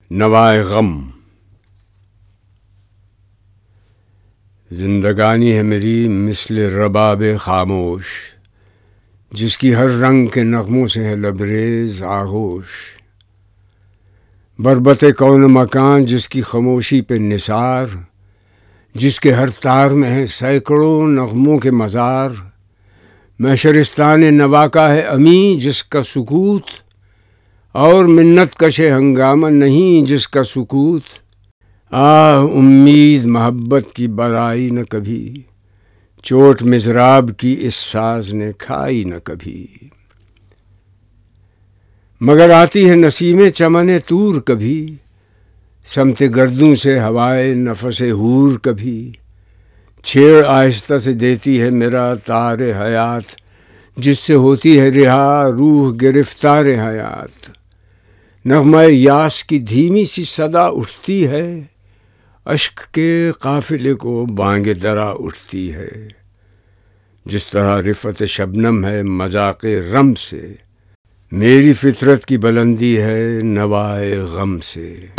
نوائے غم. زندگانی ہے میری مثل رباب خاموش، جس کی ہر رنگ کے نغموں سے ہے لبریز آغوش. بربط کون مکان جس کی خاموشی پہ نثار، جس کے ہر تار میں ہے سینکڑوں نغموں کے مزار. میں شرستان نوا کا ہے امی جس کا سکوت، اور منت کش ہنگامہ نہیں جس کا سکوت. امید محبت کی برائی نہ کبھی، چوٹ مضراب کی اس ساز نے کھائی نہ کبھی. مگر آتی ہے نسیم چمن طور کبھی، سمت گردوں سے ہوائے نفس حور کبھی. چھیڑ آہستہ سے دیتی ہے میرا تار حیات، جس سے ہوتی ہے رہا روح گرفتار حیات. نغمہ یاس کی دھیمی سی صدا اٹھتی ہے، اشک کے قافلے کو بانگ درا اٹھتی ہے. جس طرح رفعت شبنم ہے مذاق رم سے، میری فطرت کی بلندی ہے نوائے غم سے.